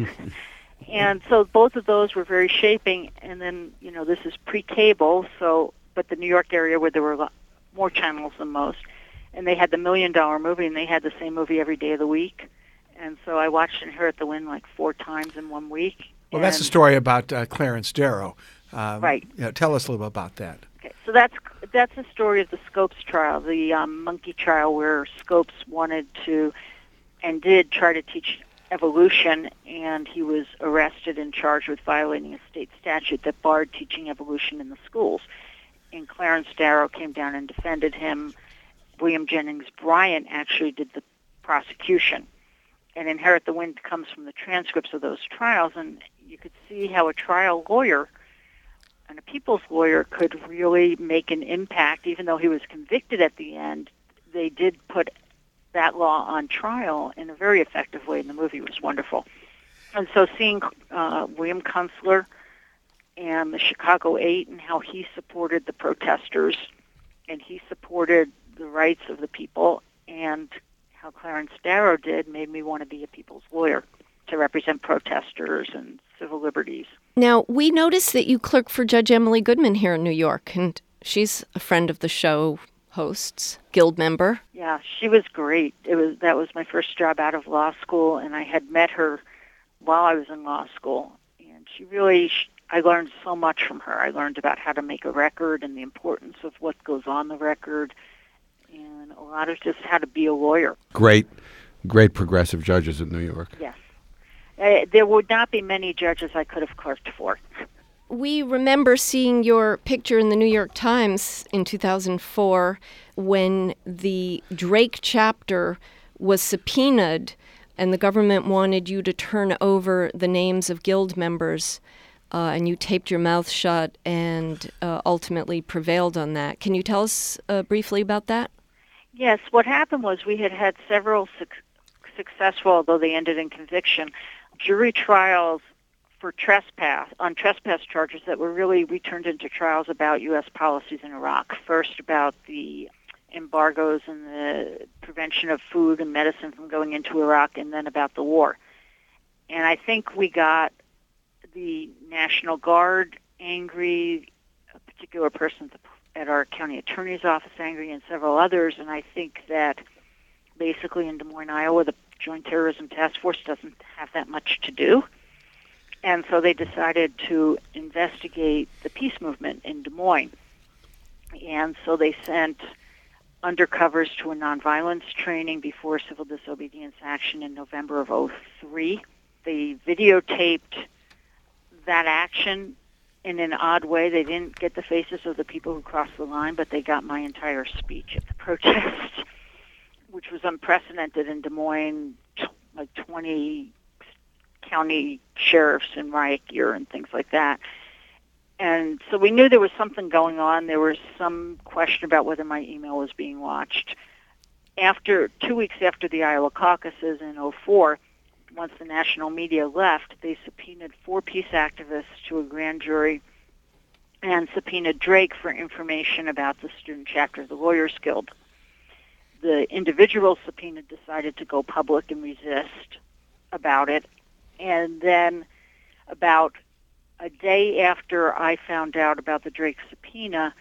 And so both of those were very shaping, and then, this is pre-cable, but the New York area where there were a lot more channels than most, and they had the $1 Million Movie, and they had the same movie every day of the week. And so I watched Inherit the Wind like 4 times in 1 week. Well, that's the story about Clarence Darrow. Right. Tell us a little bit about that. Okay, so that's the story of the Scopes trial, the monkey trial, where Scopes wanted to and did try to teach evolution, and he was arrested and charged with violating a state statute that barred teaching evolution in the schools. And Clarence Darrow came down and defended him. William Jennings Bryan actually did the prosecution. And Inherit the Wind comes from the transcripts of those trials, and you could see how a trial lawyer and a people's lawyer could really make an impact. Even though he was convicted at the end, they did put that law on trial in a very effective way, and the movie was wonderful. And so seeing William Kunstler and the Chicago 8 and how he supported the protesters and he supported the rights of the people, and how Clarence Darrow did, made me want to be a people's lawyer to represent protesters and civil liberties. Now, we noticed that you clerk for Judge Emily Goodman here in New York, and she's a friend of the show hosts, guild member. Yeah, she was great. That was my first job out of law school, and I had met her while I was in law school. And I learned so much from her. I learned about how to make a record and the importance of what goes on the record, and a lot of just how to be a lawyer. Great. great progressive judges in New York. Yes. There would not be many judges I could have clerked for. We remember seeing your picture in the New York Times in 2004 when the Drake chapter was subpoenaed and the government wanted you to turn over the names of guild members, and you taped your mouth shut and ultimately prevailed on that. Can you tell us briefly about that? Yes, what happened was we had several successful, although they ended in conviction, jury trials for trespass charges that were really returned into trials about U.S. policies in Iraq. First about the embargoes and the prevention of food and medicine from going into Iraq, and then about the war. And I think we got the National Guard angry, a particular person at our county attorney's office angry, and several others. And I think that basically in Des Moines, Iowa, the Joint Terrorism Task Force doesn't have that much to do. And so they decided to investigate the peace movement in Des Moines. And so they sent undercovers to a nonviolence training before civil disobedience action in November of 2003. They videotaped that action in an odd way. They didn't get the faces of the people who crossed the line, but they got my entire speech at the protest, which was unprecedented in Des Moines, like 20 county sheriffs in riot gear and things like that. And so we knew there was something going on. There was some question about whether my email was being watched. 2 weeks after the Iowa caucuses in 2004, once the national media left, they subpoenaed 4 peace activists to a grand jury and subpoenaed Drake for information about the student chapter of the Lawyers Guild. The individual subpoena decided to go public and resist about it. And then about a day after I found out about the Drake subpoena,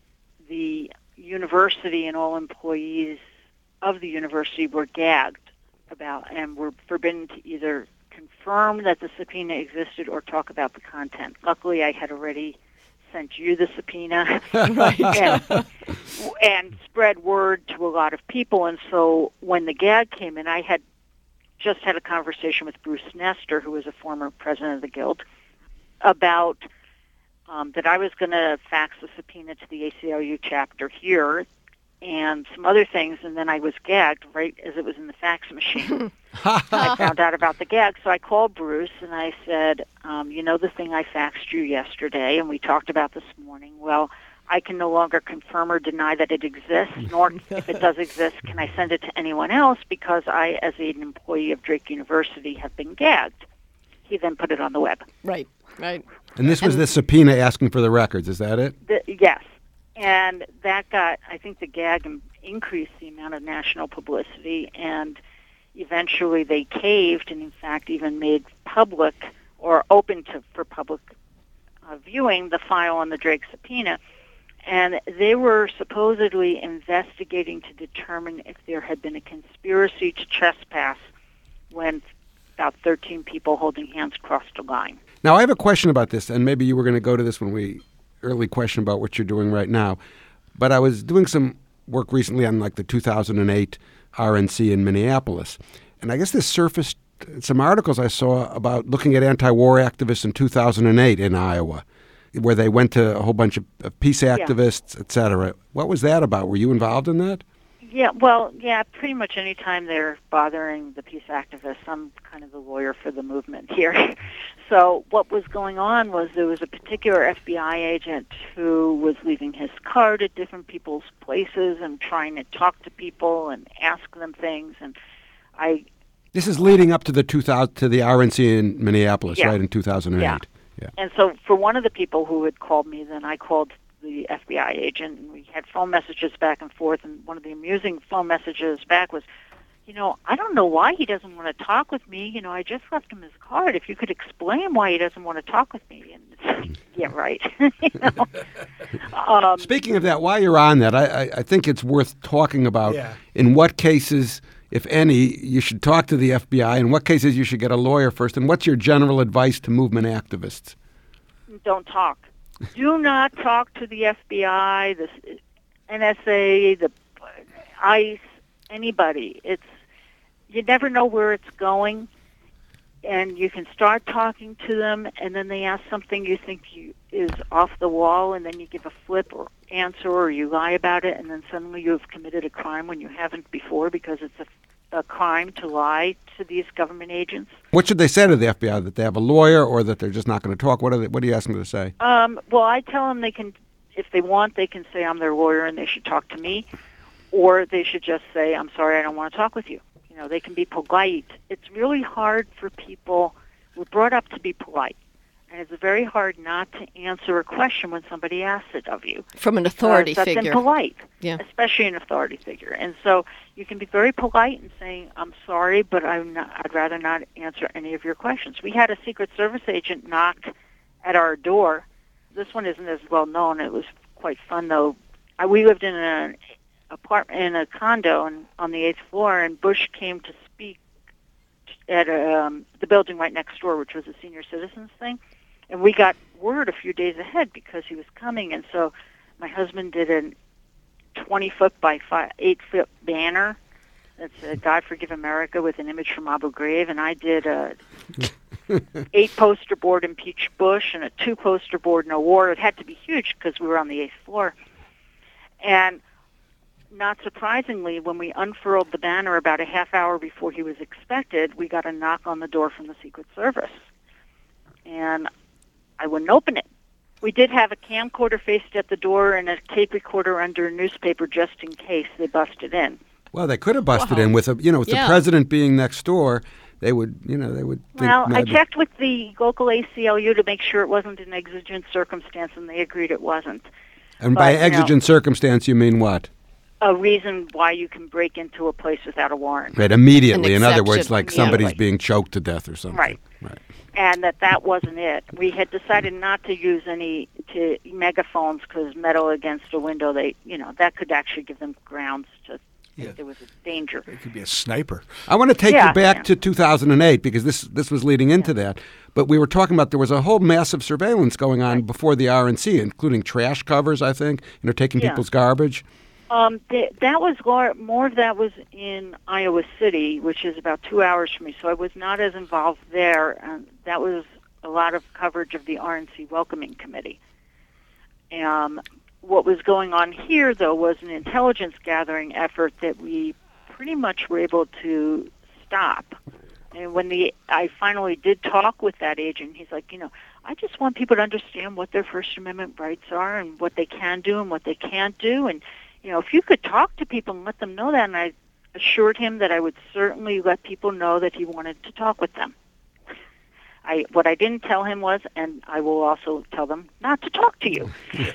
the university and all employees of the university were gagged and were forbidden to either confirm that the subpoena existed or talk about the content. Luckily, I had already sent you the subpoena and spread word to a lot of people. And so when the gag came in, I had just had a conversation with Bruce Nestor, who was a former president of the Guild, about that I was going to fax the subpoena to the ACLU chapter here and some other things, and then I was gagged right as it was in the fax machine. I found out about the gag, so I called Bruce and I said, the thing I faxed you yesterday and we talked about this morning, well, I can no longer confirm or deny that it exists, nor if it does exist, can I send it to anyone else because I, as an employee of Drake University, have been gagged. He then put it on the web. Right. And this was the subpoena asking for the records, is that it? Yes. And that I think the gag increased the amount of national publicity, and eventually they caved and, in fact, even made public or open for public viewing the file on the Drake subpoena. And they were supposedly investigating to determine if there had been a conspiracy to trespass when about 13 people holding hands crossed a line. Now, I have a question about this, and maybe you were going to go to this when we early question about what you're doing right now. But I was doing some work recently on like the 2008 RNC in Minneapolis. And I guess this surfaced some articles I saw about looking at anti-war activists in 2008 in Iowa, where they went to a whole bunch of peace activists, et cetera. What was that about? Were you involved in that? Yeah, pretty much any time they're bothering the peace activists, I'm kind of the lawyer for the movement here. So what was going on was there was a particular FBI agent who was leaving his card at different people's places and trying to talk to people and ask them things. And This is leading up to the RNC in Minneapolis, right, in 2008. Yeah. And so for one of the people who had called me, then I called the FBI agent, and we had phone messages back and forth, and one of the amusing phone messages back was, I don't know why he doesn't want to talk with me. I just left him his card. If you could explain why he doesn't want to talk with me. And yeah, right. Speaking of that, while you're on that, I think it's worth talking about in what cases, if any, you should talk to the FBI, in what cases you should get a lawyer first, and what's your general advice to movement activists? Don't talk. Do not talk to the FBI, the NSA, the ICE, anybody. you never know where it's going, and you can start talking to them, and then they ask something you think is off the wall, and then you give a flip or answer, or you lie about it, and then suddenly you've committed a crime when you haven't before, because it's a crime to lie to these government agents. What should they say to the FBI? That they have a lawyer, or that they're just not going to talk? What do you ask them to say? Well, I tell them they can, if they want, they can say I'm their lawyer and they should talk to me, or they should just say, I'm sorry, I don't want to talk with you. You know, they can be polite. It's really hard for people. We're brought up to be polite. And it's very hard not to answer a question when somebody asks it of you. From an authority that's figure. That's impolite, yeah. Especially an authority figure. And so you can be very polite in saying, I'm sorry, but I'd rather not answer any of your questions. We had a Secret Service agent knock at our door. This one isn't as well known. It was quite fun, though. We lived in an apartment in a condo on the 8th floor, and Bush came to speak at the building right next door, which was a senior citizens thing. And we got word a few days ahead because he was coming, and so my husband did a 20-foot by 8-foot banner that's a God Forgive America with an image from Abu Ghraib, and I did a 8-poster board Impeach Bush and a 2-poster board No War. It had to be huge because we were on the 8th floor. And not surprisingly, when we unfurled the banner about a half hour before he was expected, we got a knock on the door from the Secret Service. And I wouldn't open it. We did have a camcorder faced at the door and a tape recorder under a newspaper just in case they busted in. Well, they could have busted in with the president being next door. They would, think. Well, I checked with the local ACLU to make sure it wasn't an exigent circumstance, and they agreed it wasn't. And by exigent circumstance, you mean what? A reason why you can break into a place without a warrant. Right, immediately. In other words, like somebody's being choked to death or something. Right. And that wasn't it. We had decided not to use any megaphones because metal against a window, that could actually give them grounds to think there was a danger. It could be a sniper. I want to take you back to 2008 because this was leading into that. But we were talking about there was a whole massive surveillance going on before the RNC, including trash covers, I think, taking people's garbage. That was more of that was in Iowa City, which is about 2 hours from me. So I was not as involved there. That was a lot of coverage of the RNC Welcoming Committee. What was going on here, though, was an intelligence gathering effort that we pretty much were able to stop. And when I finally did talk with that agent, he's like, I just want people to understand what their First Amendment rights are and what they can do and what they can't do. And if you could talk to people and let them know that, and I assured him that I would certainly let people know that he wanted to talk with them. What I didn't tell him was, and I will also tell them not to talk to you.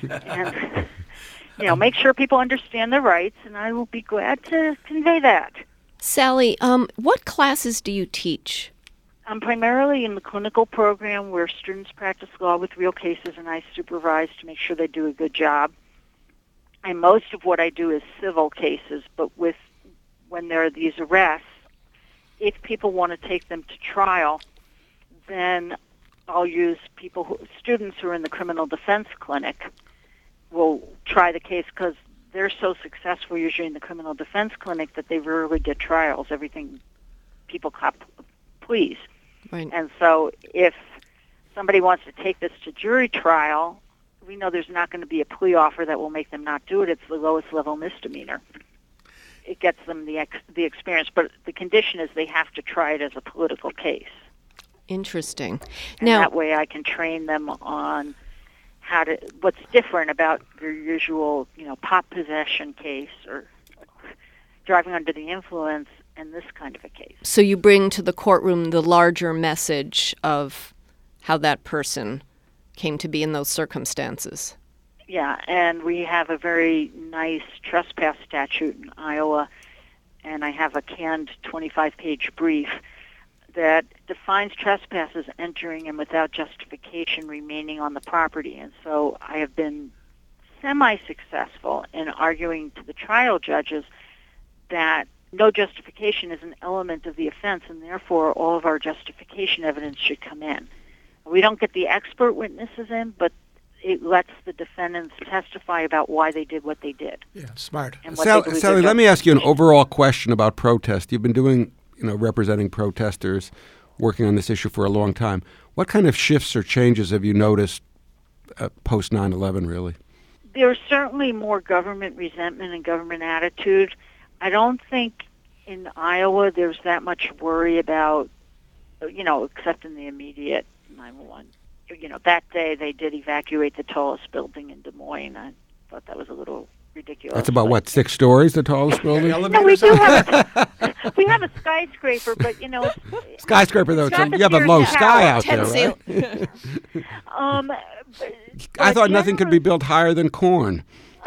And, make sure people understand their rights, and I will be glad to convey that. Sally, what classes do you teach? I'm primarily in the clinical program where students practice law with real cases, and I supervise to make sure they do a good job. And most of what I do is civil cases, but when there are these arrests, if people want to take them to trial, then I'll use students who are in the criminal defense clinic will try the case because they're so successful usually in the criminal defense clinic that they rarely get trials. Everything people cop pleas. Right. And so if somebody wants to take this to jury trial, we know there's not going to be a plea offer that will make them not do it. It's the lowest level misdemeanor. It gets them the experience, but the condition is they have to try it as a political case. Interesting. And that way I can train them on what's different about your usual, pot possession case or driving under the influence and this kind of a case. So you bring to the courtroom the larger message of how that person came to be in those circumstances. Yeah, and we have a very nice trespass statute in Iowa, and I have a canned 25-page brief that defines trespass as entering and without justification remaining on the property. And so I have been semi-successful in arguing to the trial judges that no justification is an element of the offense, and therefore all of our justification evidence should come in. We don't get the expert witnesses in, but it lets the defendants testify about why they did what they did. Yeah, smart. Sally, let me ask you an overall question about protest. You've been doing representing protesters, working on this issue for a long time. What kind of shifts or changes have you noticed post 9/11, really? There's certainly more government resentment and government attitude. I don't think in Iowa there's that much worry about, except in the immediate 9/11. That day they did evacuate the tallest building in Des Moines. I thought that was a little ridiculous. That's about, 6 stories, the tallest building? No, we do have a skyscraper, but, it's... Skyscraper, though, so you have a low sky out there, right? I thought nothing could be built higher than corn.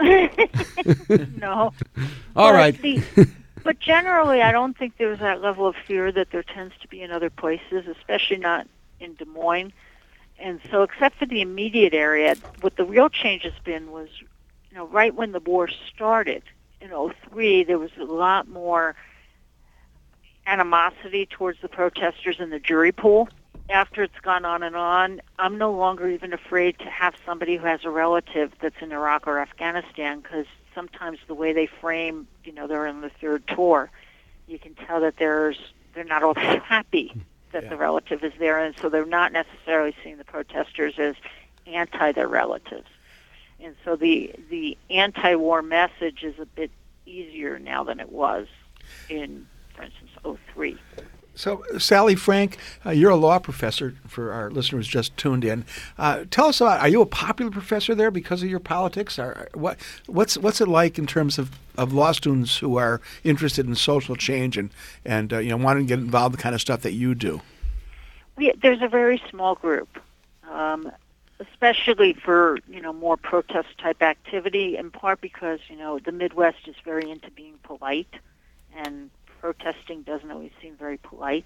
No. All right. But generally, I don't think there's that level of fear that there tends to be in other places, especially not in Des Moines. And so, except for the immediate area, what the real change has been was, right when the war started in 2003, there was a lot more animosity towards the protesters in the jury pool. After it's gone on and on, I'm no longer even afraid to have somebody who has a relative that's in Iraq or Afghanistan, because sometimes the way they frame, they're in the third tour, you can tell that they're not all that happy that the relative is there, and so they're not necessarily seeing the protesters as anti their relatives. And so the anti-war message is a bit easier now than it was in, for instance, 2003. So, Sally Frank, you're a law professor for our listeners just tuned in. Tell us about, are you a popular professor there because of your politics? Or what's it like in terms of law students who are interested in social change and wanting to get involved in the kind of stuff that you do? There's a very small group, especially for, more protest-type activity, in part because, the Midwest is very into being polite, and protesting doesn't always seem very polite.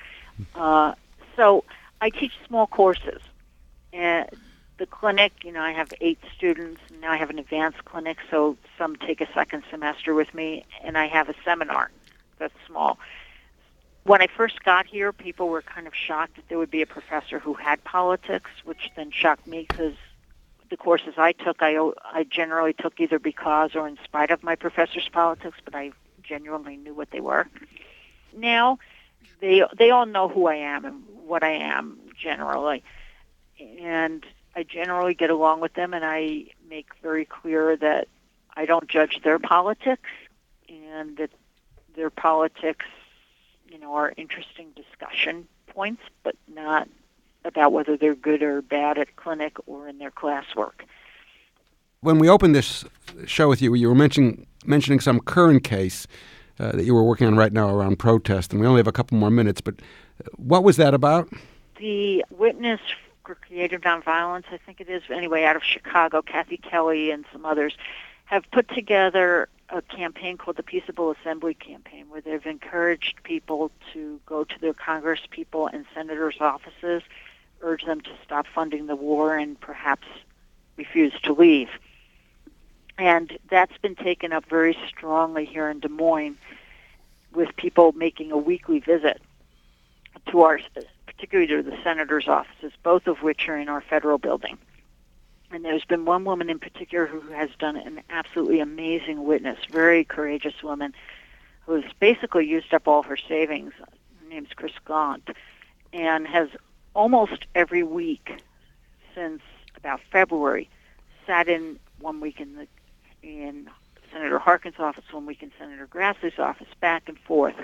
So I teach small courses. The clinic, I have 8 students, and now I have an advanced clinic, so some take a second semester with me, and I have a seminar that's small. When I first got here, people were kind of shocked that there would be a professor who had politics, which then shocked me because the courses I took, I generally took either because or in spite of my professor's politics, but I genuinely knew what they were. Now, they all know who I am and what I am generally, and I generally get along with them, and I make very clear that I don't judge their politics, and that their politics, are interesting discussion points, but not about whether they're good or bad at clinic or in their classwork. When we opened this show with you were mentioning some current case that you were working on right now around protest, and we only have a couple more minutes, but what was that about? The witness for Creative Nonviolence, I think it is, anyway, out of Chicago, Kathy Kelly and some others, have put together a campaign called the Peaceable Assembly Campaign, where they've encouraged people to go to their congresspeople and senators' offices, urge them to stop funding the war, and perhaps refuse to leave. And that's been taken up very strongly here in Des Moines, with people making a weekly visit to particularly to the senators' offices, both of which are in our federal building. And there's been one woman in particular who has done an absolutely amazing witness, very courageous woman, who's basically used up all her savings. Her name's Chris Gaunt, and has almost every week since about February sat in one week in Senator Harkin's office, one week in Senator Grassley's office, back and forth.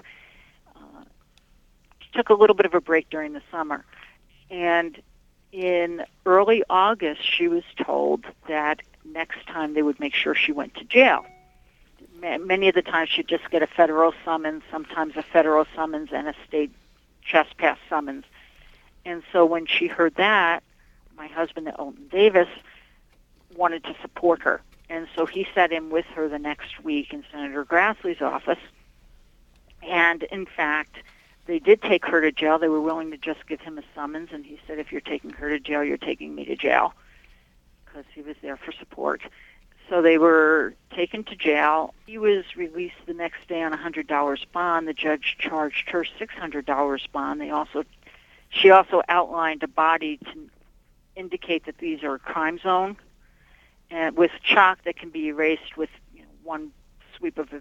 She took a little bit of a break during the summer. And in early August, she was told that next time they would make sure she went to jail. Many of the times she'd just get a federal summons, sometimes a federal summons and a state trespass summons. And so when she heard that, my husband, Elton Davis, wanted to support her. And so he sat in with her the next week in Senator Grassley's office. And, in fact, they did take her to jail. They were willing to just give him a summons. And he said, if you're taking her to jail, you're taking me to jail, because he was there for support. So they were taken to jail. He was released the next day on a $100 bond. The judge charged her $600 bond. She also outlined a body to indicate that these are a crime zone, and with chalk that can be erased with one sweep of a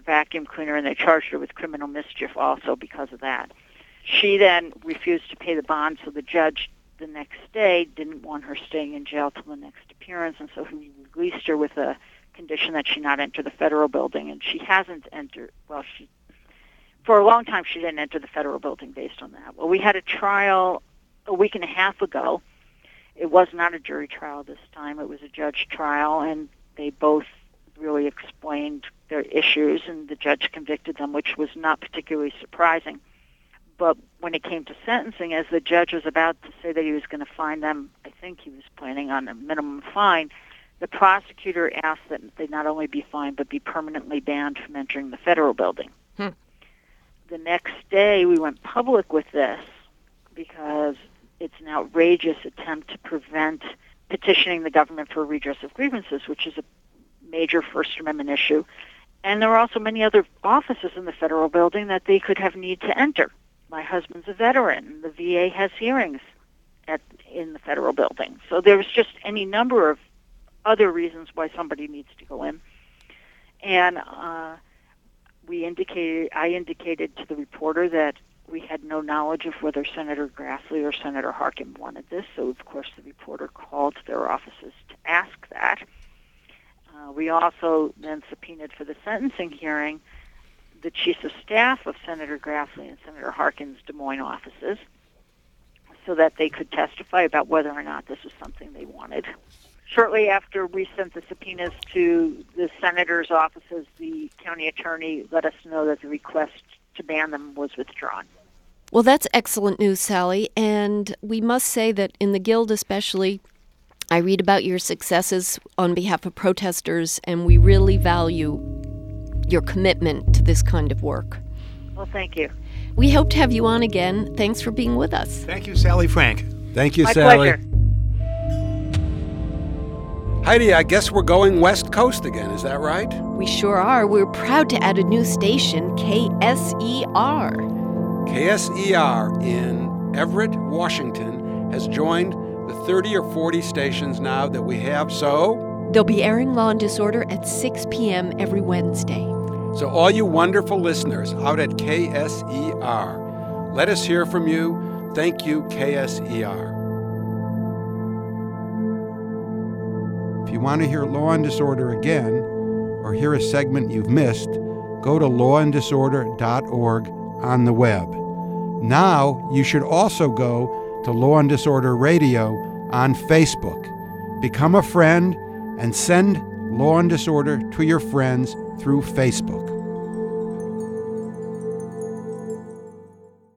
vacuum cleaner, and they charged her with criminal mischief also because of that. She then refused to pay the bond, so the judge the next day didn't want her staying in jail till the next appearance, and so he released her with a condition that she not enter the federal building, and she hasn't entered. Well, for a long time she didn't enter the federal building based on that. Well, we had a trial a week and a half ago. It was not a jury trial this time. It was a judge trial, and they both really explained their issues, and the judge convicted them, which was not particularly surprising. But when it came to sentencing, as the judge was about to say that he was going to fine them, I think he was planning on a minimum fine, the prosecutor asked that they not only be fined but be permanently banned from entering the federal building. The next day we went public with this because it's an outrageous attempt to prevent petitioning the government for redress of grievances, which is a major First Amendment issue. And there are also many other offices in the federal building that they could have need to enter. My husband's a veteran. The VA has hearings in the federal building. So there's just any number of other reasons why somebody needs to go in. And I indicated to the reporter that we had no knowledge of whether Senator Grassley or Senator Harkin wanted this. So, of course, the reporter called their offices to ask that. We also then subpoenaed for the sentencing hearing the chiefs of staff of Senator Grassley and Senator Harkin's Des Moines offices so that they could testify about whether or not this was something they wanted. Shortly after we sent the subpoenas to the senators' offices, the county attorney let us know that the request to ban them was withdrawn. Well, that's excellent news, Sally. And we must say that in the Guild especially, I read about your successes on behalf of protesters, and we really value your commitment to this kind of work. Well, thank you. We hope to have you on again. Thanks for being with us. Thank you, Sally Frank. Thank you, My Sally. pleasure. Heidi, I guess we're going West Coast again, is that right? We sure are. We're proud to add a new station, KSER. KSER in Everett, Washington, has joined the 30 or 40 stations now that we have, so They'll be airing Law and Disorder at 6 p.m. every Wednesday. So all you wonderful listeners out at KSER, let us hear from you. Thank you, KSER. If you want to hear Law and Disorder again, or hear a segment you've missed, go to lawanddisorder.org on the web. Now you should also go to Law and Disorder Radio on Facebook. Become a friend and send Law and Disorder to your friends through Facebook.